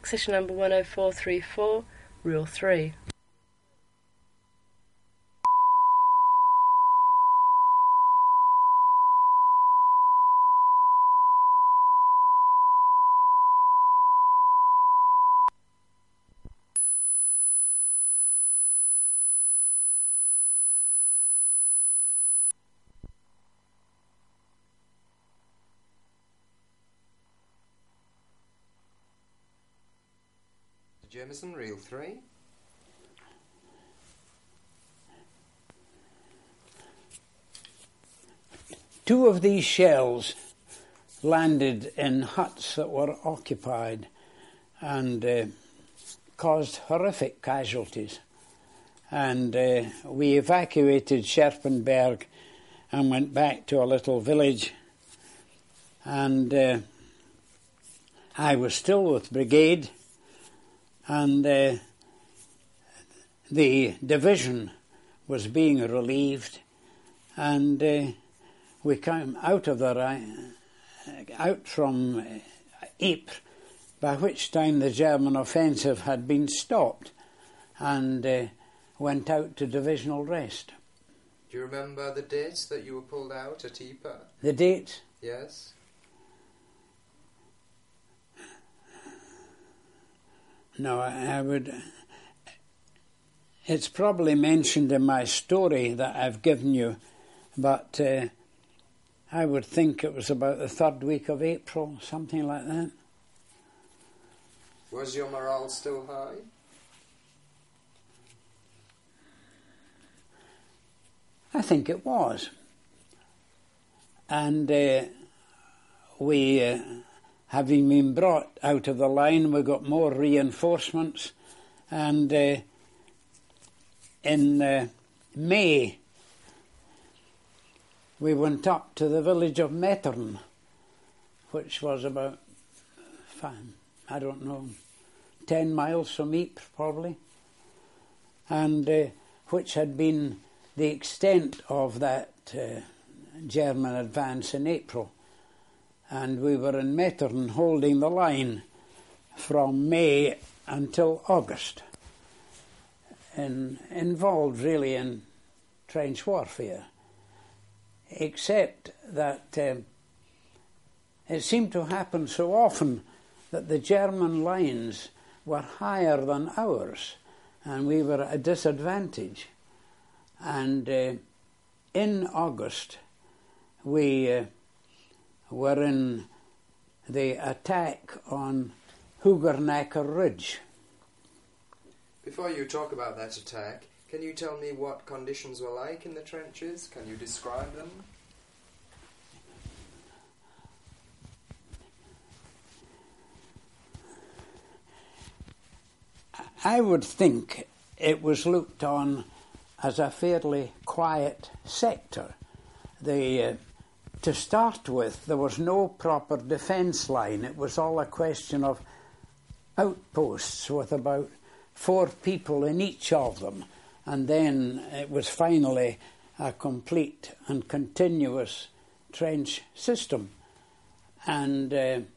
Accession number 10434, Rule 3. Jameson, Reel 3. Two of these shells landed in huts that were occupied and caused horrific casualties. And we evacuated Scherpenberg and went back to a little village. And I was still with brigade, and the division was being relieved, and we came out from Ypres, by which time the German offensive had been stopped, and went out to divisional rest. Do you remember the dates that you were pulled out at Ypres? The dates? Yes. No, I would... It's probably mentioned in my story that I've given you, but I would think it was about the third week of April, something like that. Was your morale still high? I think it was. And we... having been brought out of the line, we got more reinforcements, and in May we went up to the village of Mettern, which was about, 10 miles from Ypres probably, and which had been the extent of that German advance in April. And we were in Mettern holding the line from May until August, and involved really in trench warfare, except that it seemed to happen so often that the German lines were higher than ours, and we were at a disadvantage. And in August we were in the attack on Hugernacker Ridge. Before you talk about that attack, can you tell me what conditions were like in the trenches? Can you describe them? I would think it was looked on as a fairly quiet sector. To start with, there was no proper defence line. It was all a question of outposts with about 4 people in each of them, and then it was finally a complete and continuous trench system. And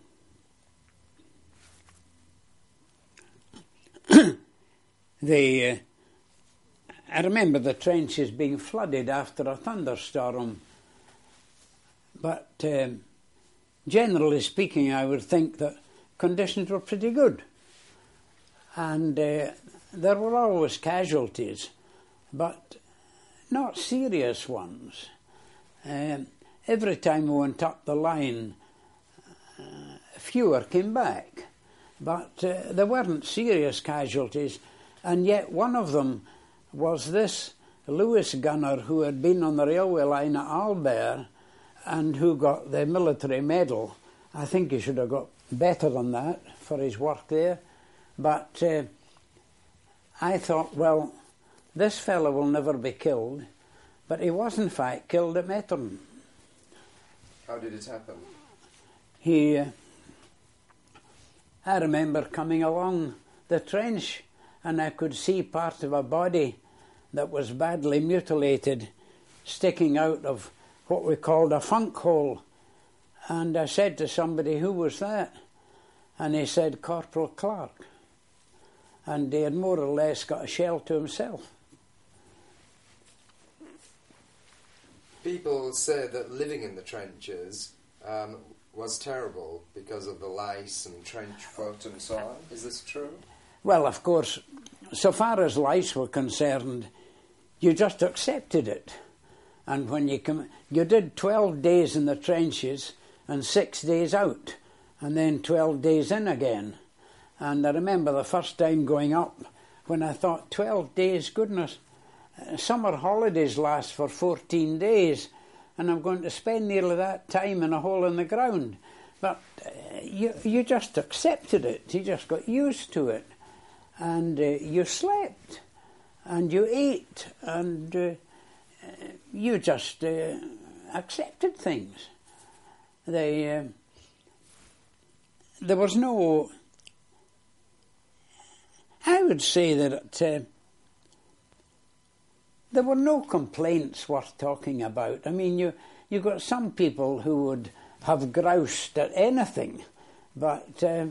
I remember the trenches being flooded after a thunderstorm. But generally speaking, I would think that conditions were pretty good. And there were always casualties, but not serious ones. Every time we went up the line, fewer came back. But there weren't serious casualties, and yet one of them was this Lewis gunner who had been on the railway line at Albert and who got the military medal. I think he should have got better than that for his work there. But I thought, well, this fellow will never be killed. But he was, in fact, killed at Mettern. How did it happen? I remember coming along the trench, and I could see part of a body that was badly mutilated sticking out of what we called a funk hole. And I said to somebody, who was that? and he said Corporal Clark. And he had more or less got a shell to himself. People say that living in the trenches was terrible because of the lice and trench foot and so on. Is this true? Well, of course, so far as lice were concerned, you just accepted it. And when you did 12 days in the trenches and 6 days out, and then 12 days in again. And I remember the first time going up when I thought, 12 days, goodness, summer holidays last for 14 days, and I'm going to spend nearly that time in a hole in the ground. But you just accepted it. You just got used to it. And you slept, and you ate, and you just accepted things. There was no... I would say that there were no complaints worth talking about. I mean, you got some people who would have groused at anything, but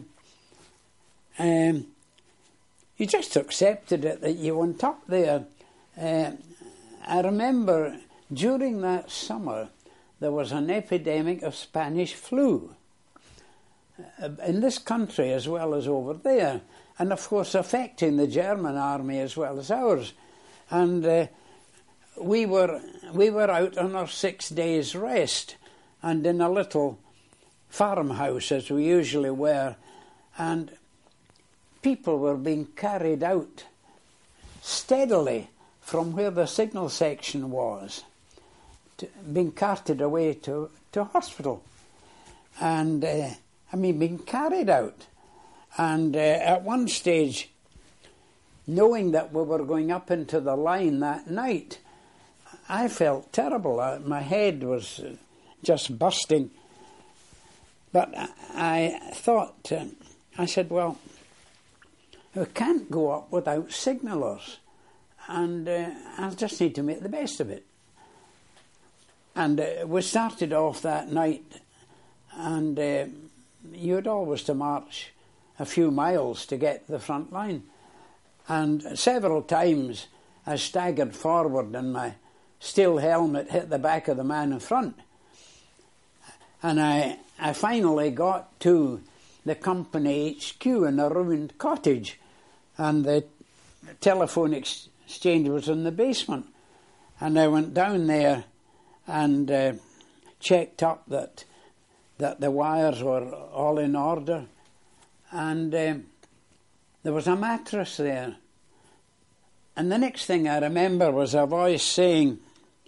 you just accepted it that you went up there. I remember during that summer there was an epidemic of Spanish flu in this country as well as over there, and of course affecting the German army as well as ours. And we were out on our 6 days' rest, and in a little farmhouse as we usually were, and people were being carried out steadily from where the signal section was, being carted away to hospital, and being carried out. And at one stage, knowing that we were going up into the line that night, I felt terrible. My head was just bursting. But I thought, I said, well, we can't go up without signallers, and I'll just need to make the best of it. And we started off that night, and you had always to march a few miles to get to the front line. And several times I staggered forward and my steel helmet hit the back of the man in front. And I finally got to the company HQ in a ruined cottage, and the telephone exchange was in the basement. And I went down there and checked up that the wires were all in order, and there was a mattress there. And the next thing I remember was a voice saying,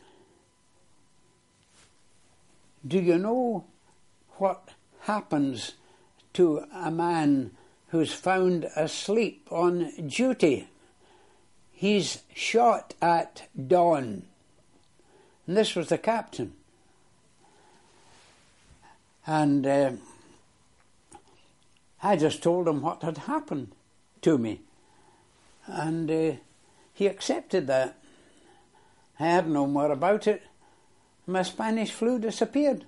"Do you know what happens to a man who's found asleep on duty? He's shot at dawn." And this was the captain. And I just told him what had happened to me. And he accepted that. I heard no more about it. My Spanish flu disappeared.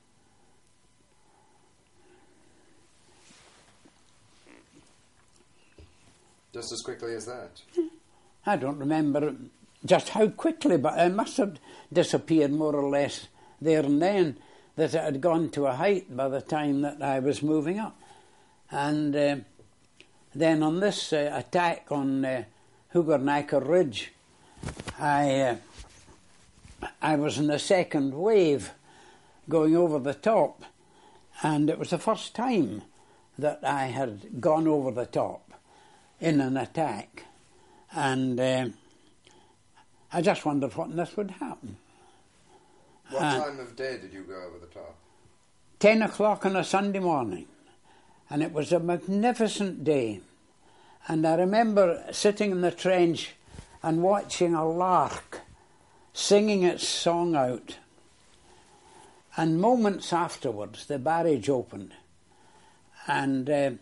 Just as quickly as that? I don't remember just how quickly, but it must have disappeared more or less there and then, that it had gone to a height by the time that I was moving up. And then on this attack on Hoogernacker Ridge, I was in the second wave going over the top, and it was the first time that I had gone over the top in an attack, and I just wondered what this would happen. What time of day did you go over the top? 10 o'clock on a Sunday morning, and it was a magnificent day. And I remember sitting in the trench and watching a lark singing its song out. And moments afterwards, the barrage opened, and a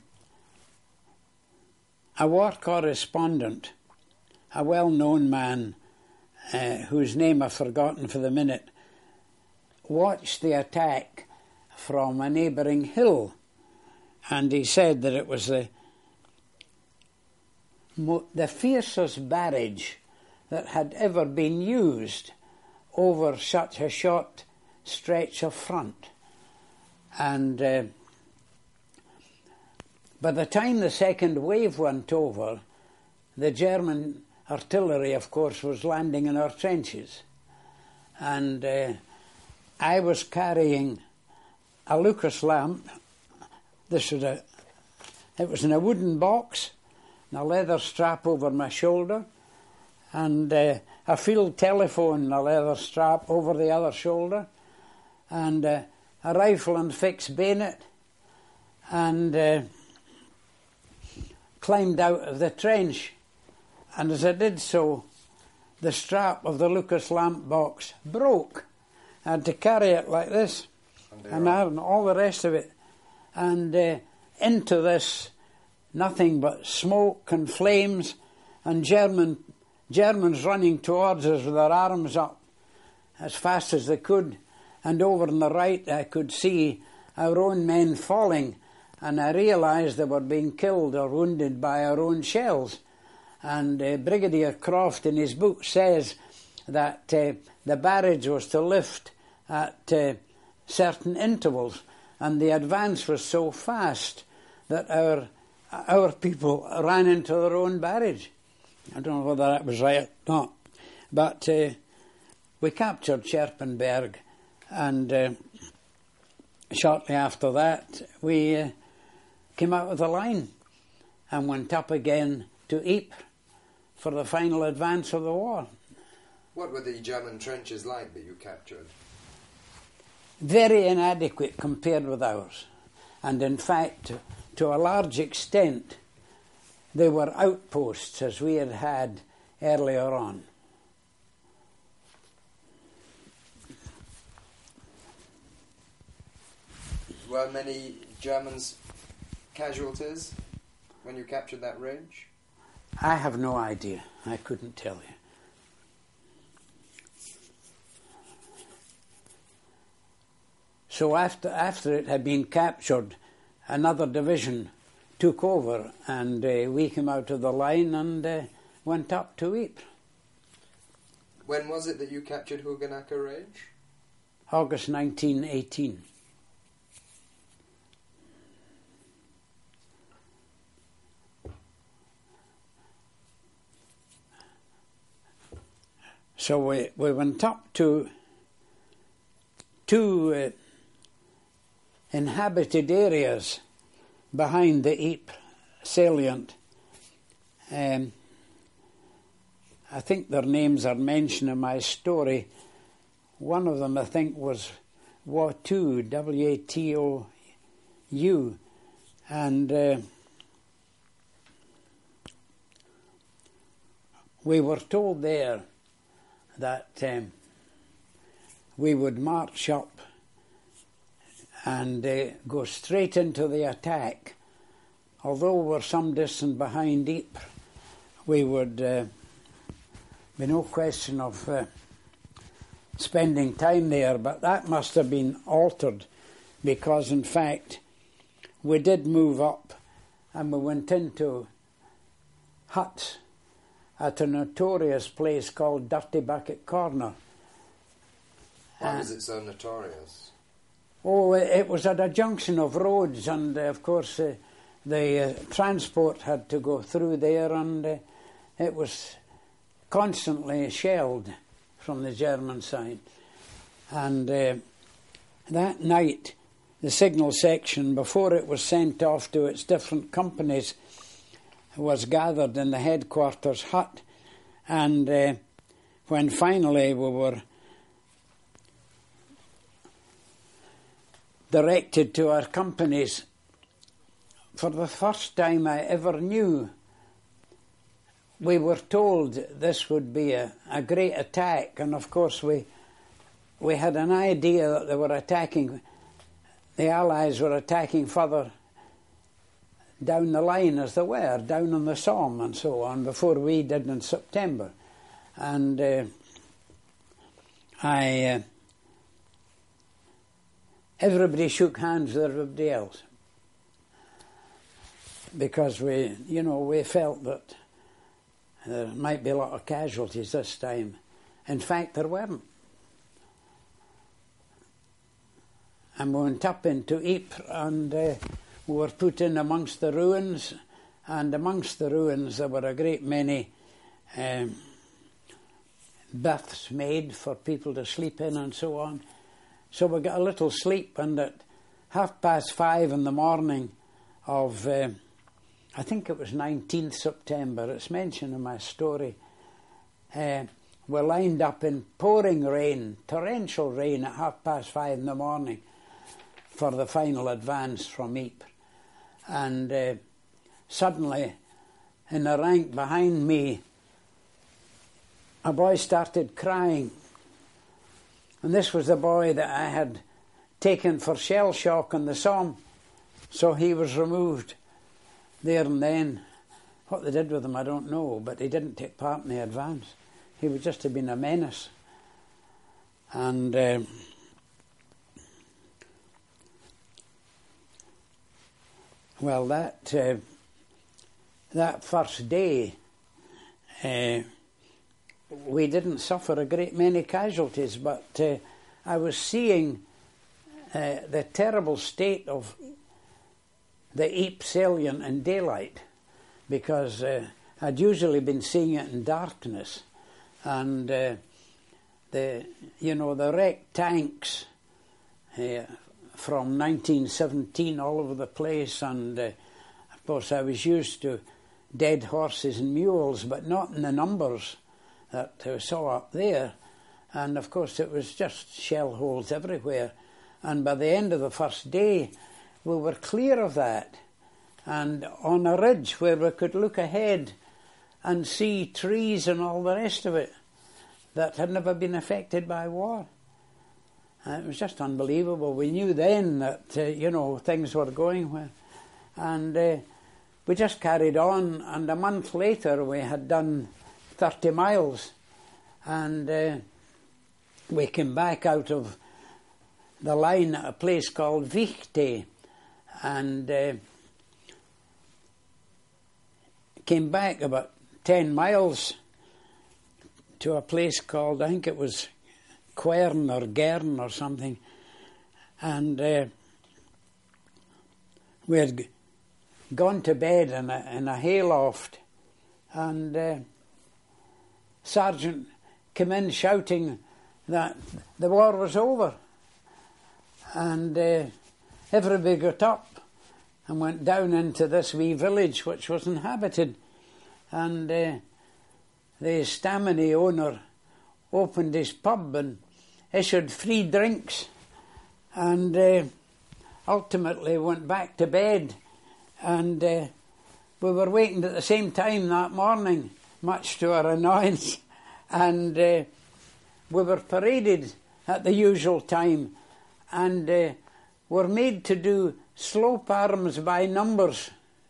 war correspondent, a well-known man whose name I've forgotten for the minute, watched the attack from a neighbouring hill, and he said that it was the fiercest barrage that had ever been used over such a short stretch of front. And by the time the second wave went over, the German artillery, of course, was landing in our trenches. And I was carrying a Lucas lamp. It was in a wooden box, and a leather strap over my shoulder, and a field telephone and a leather strap over the other shoulder, and a rifle and fixed bayonet, and climbed out of the trench. And as I did so, the strap of the Lucas lamp box broke. I had to carry it like this, and all the rest of it, and into this nothing but smoke and flames, and Germans running towards us with their arms up as fast as they could. And over on the right I could see our own men falling, and I realised they were being killed or wounded by our own shells. And Brigadier Croft in his book says that the barrage was to lift at certain intervals, and the advance was so fast that our people ran into their own barrage. I don't know whether that was right or not, but we captured Scherpenberg, and shortly after that we came out of the line and went up again to Ypres for the final advance of the war. What were the German trenches like that you captured? Very inadequate compared with ours, and in fact, to a large extent, they were outposts as we had earlier on. Were many Germans casualties when you captured that ridge? I have no idea. I couldn't tell you. So after it had been captured, another division took over, and we came out of the line and went up to Ypres. When was it that you captured Hoogenakker Ridge? August 1918. So we went up to two inhabited areas behind the Ypres salient. I think their names are mentioned in my story. One of them, I think, was Watou, W-A-T-O-U, and we were told there that we would march up and go straight into the attack. Although we were some distance behind Ypres, we would be no question of spending time there, but that must have been altered, because in fact we did move up and we went into huts at a notorious place called Dirty Bucket Corner. Why was it so notorious? Oh, it was at a junction of roads, and of course the transport had to go through there, and it was constantly shelled from the German side. And that night, the signal section, before it was sent off to its different companies, was gathered in the headquarters hut, and when finally we were directed to our companies, for the first time I ever knew, we were told this would be a great attack, and of course we had an idea that they were attacking, the Allies were attacking further down the line as they were, down on the Somme and so on, before we did in September. And everybody shook hands with everybody else. because we felt that there might be a lot of casualties this time. In fact, there weren't. And we went up into Ypres, and we were put in amongst the ruins, and amongst the ruins there were a great many berths made for people to sleep in and so on. So we got a little sleep, and at 5:30 in the morning of, I think it was 19th September, it's mentioned in my story, we lined up in pouring rain, torrential rain at 5:30 in the morning for the final advance from Ypres. And suddenly, in the rank behind me, a boy started crying. And this was the boy that I had taken for shell shock on the Somme. So he was removed there and then. What they did with him, I don't know, but he didn't take part in the advance. He would just have been a menace. And well, that first day, we didn't suffer a great many casualties, but I was seeing the terrible state of the Ypres salient in daylight, because I'd usually been seeing it in darkness, and the wrecked tanks from 1917 all over the place, and of course I was used to dead horses and mules, but not in the numbers that I saw up there. And of course it was just shell holes everywhere. And by the end of the first day, we were clear of that, and on a ridge where we could look ahead and see trees and all the rest of it that had never been affected by war. It was just unbelievable. We knew then that, things were going well. And we just carried on, and a month later we had done 30 miles, and we came back out of the line at a place called Vichte, and came back about 10 miles to a place called, I think it was Quern or Gern or something, and we had gone to bed in a hayloft, and Sergeant came in shouting that the war was over, and everybody got up and went down into this wee village which was inhabited, and the Staminy owner opened his pub and issued free drinks, and ultimately went back to bed, and we were wakened at the same time that morning, much to our annoyance, and we were paraded at the usual time, and were made to do slope arms by numbers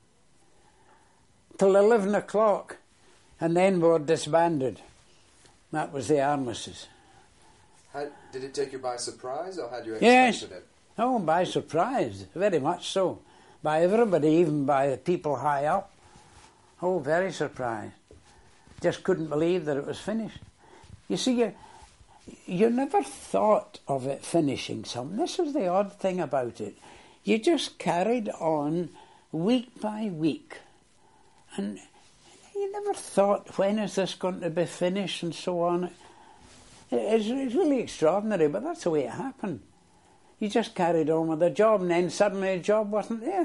till 11 o'clock, and then we were disbanded. That was the armistice. Did it take you by surprise, or had you expected it? Oh, by surprise, very much so. By everybody, even by the people high up. Oh, very surprised. Just couldn't believe that it was finished. You see, you never thought of it finishing something. This was the odd thing about it. You just carried on week by week. And you never thought, when is this going to be finished and so on. It's really extraordinary, but that's the way it happened. You just carried on with the job, and then suddenly the job wasn't there.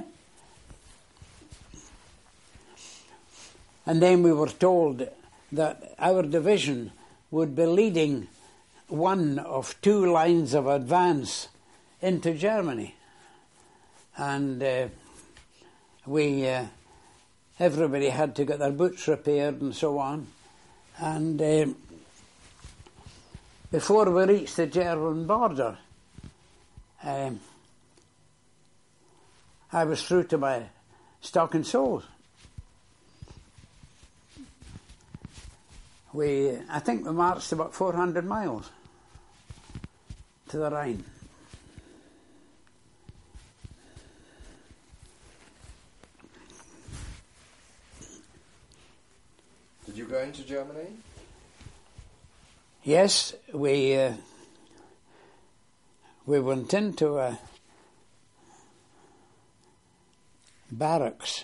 And then we were told that our division would be leading one of two lines of advance into Germany. And everybody had to get their boots repaired and so on. And before we reached the German border, I was through to my stock and soles. I think we marched about 400 miles to the Rhine. going to Germany? Yes, we went into a barracks.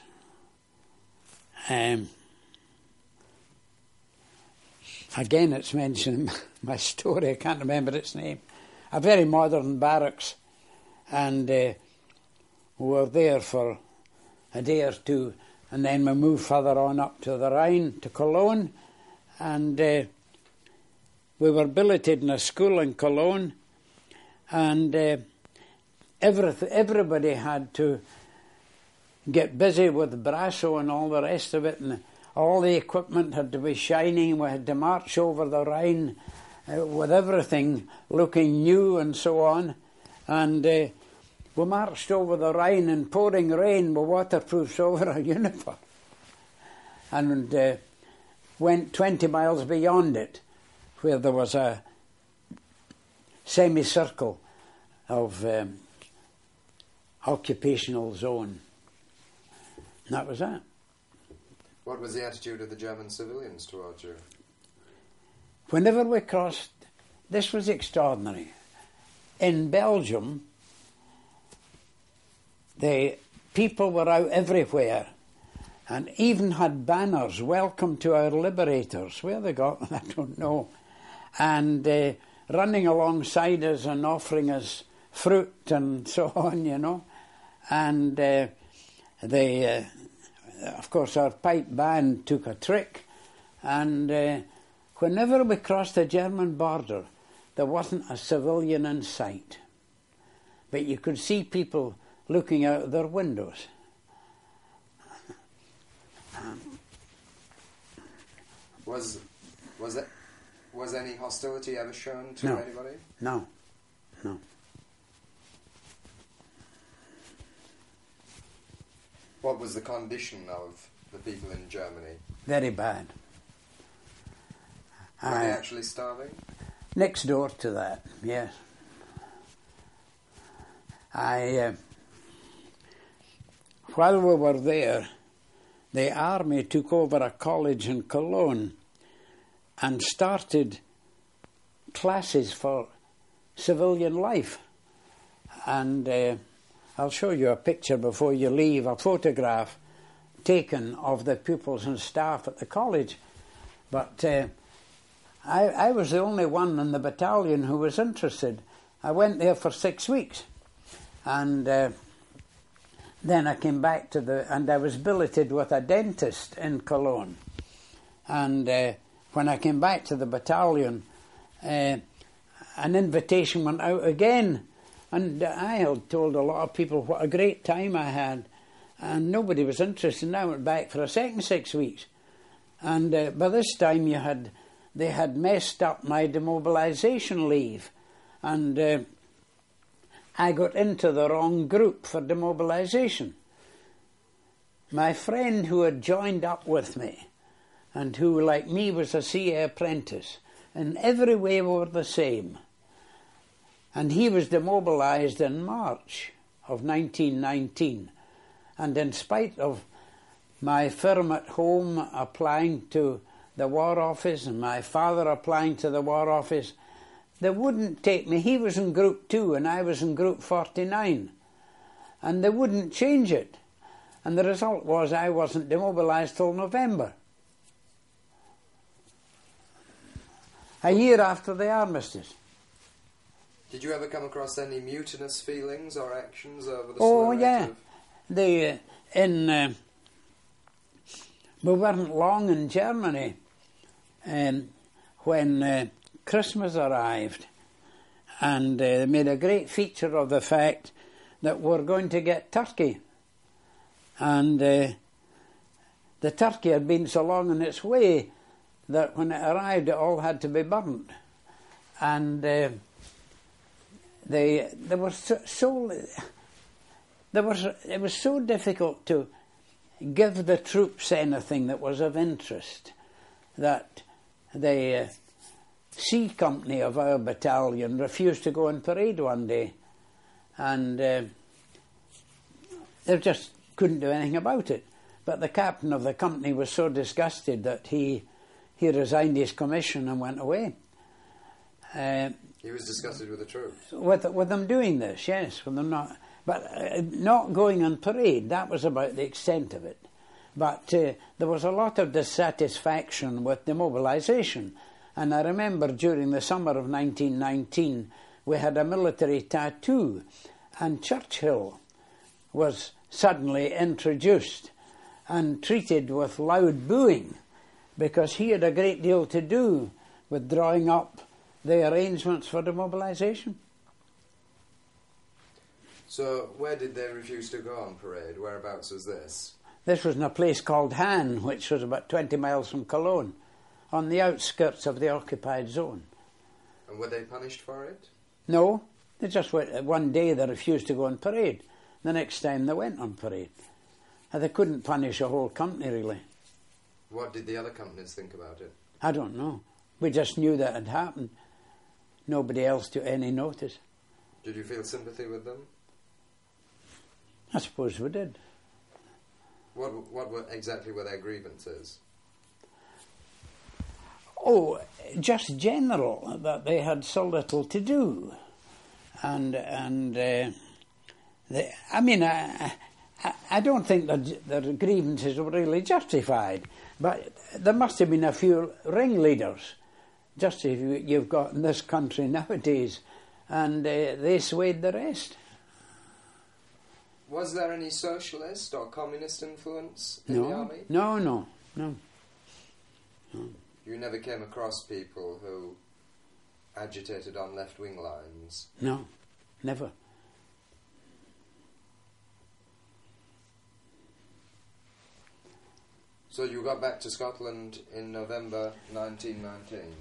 Again, it's mentioned in my story, I can't remember its name. A very modern barracks, and we were there for a day or two, and then we moved further on up to the Rhine, to Cologne, and we were billeted in a school in Cologne, and everybody had to get busy with Brasso and all the rest of it, and all the equipment had to be shining. We had to march over the Rhine with everything looking new and so on. And we marched over the Rhine in pouring rain with waterproofs over our uniform. And went 20 miles beyond it, where there was a semicircle of occupational zone. And that was that. What was the attitude of the German civilians towards you? Whenever we crossed, this was extraordinary. In Belgium, the people were out everywhere and even had banners, "Welcome to our liberators." Where they got them, I don't know. And running alongside us and offering us fruit and so on, you know. And of course, our pipe band took a trick, and whenever we crossed the German border, there wasn't a civilian in sight. But you could see people looking out of their windows. Was any hostility ever shown to anybody? No. What was the condition of the people in Germany? Very bad. Were they actually starving? Next door to that, yes. While we were there, the army took over a college in Cologne and started classes for civilian life. And I'll show you a picture before you leave, a photograph taken of the pupils and staff at the college. But I was the only one in the battalion who was interested. I went there for 6 weeks. And then I came back and I was billeted with a dentist in Cologne. And when I came back to the battalion, an invitation went out again. And I had told a lot of people what a great time I had, and nobody was interested. And I went back for a second 6 weeks. And by this time they had messed up my demobilisation leave. And I got into the wrong group for demobilisation. My friend who had joined up with me, and who, like me, was a CA apprentice, in every way we were the same. And he was demobilised in March of 1919. And in spite of my firm at home applying to the War Office and my father applying to the War Office, they wouldn't take me. He was in Group 2 and I was in Group 49. And they wouldn't change it. And the result was I wasn't demobilised till November. A year after the armistice. Did you ever come across any mutinous feelings or actions over the we weren't long in Germany when Christmas arrived, and they made a great feature of the fact that we're going to get turkey. And the turkey had been so long on its way that when it arrived it all had to be burnt. And it was so difficult to give the troops anything that was of interest that the C Company of our battalion refused to go on parade one day, and they just couldn't do anything about it. But the captain of the company was so disgusted that he he resigned his commission and went away. He was disgusted with the troops. With them doing this, yes, with them not, but not going on parade. That was about the extent of it. But there was a lot of dissatisfaction with demobilisation. And I remember during the summer of 1919, we had a military tattoo, and Churchill was suddenly introduced and treated with loud booing because he had a great deal to do with drawing up the arrangements for demobilisation. So where did they refuse to go on parade? Whereabouts was this? This was in a place called Han, which was about 20 miles from Cologne, on the outskirts of the occupied zone. And were they punished for it? No, they just went. One day they refused to go on parade. The next time they went on parade. And they couldn't punish a whole company, really. What did the other companies think about it? I don't know. We just knew that had happened. Nobody else took any notice. Did you feel sympathy with them? I suppose we did. What exactly were their grievances? Oh, just general, that they had so little to do. I don't think that their grievances were really justified, but there must have been a few ringleaders, just as you've got in this country nowadays, and they swayed the rest. Was there any socialist or communist influence in the army? No. You never came across people who agitated on left-wing lines? No, never. So you got back to Scotland in November 1919?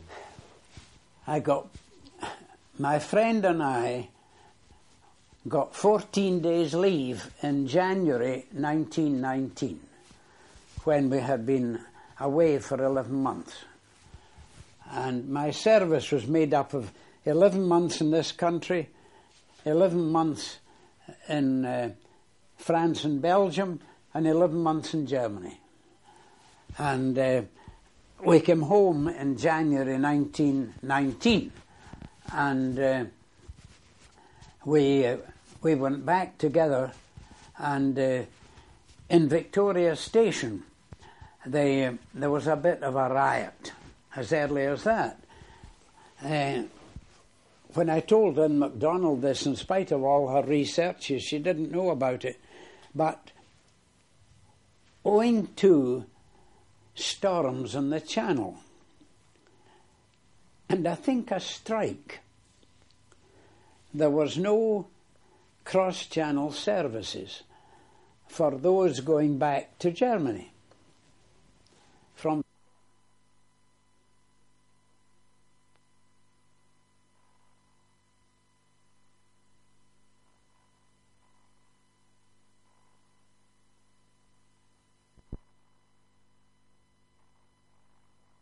My friend and I got 14 days leave in January 1919, when we had been away for 11 months. And my service was made up of 11 months in this country, 11 months in France and Belgium, and 11 months in Germany. And we came home in January 1919, and we went back together, and in Victoria Station there was a bit of a riot as early as that. When I told Lynn MacDonald this, in spite of all her researches, she didn't know about it, but owing to storms in the Channel, and I think a strike, there was no cross-channel services for those going back to Germany from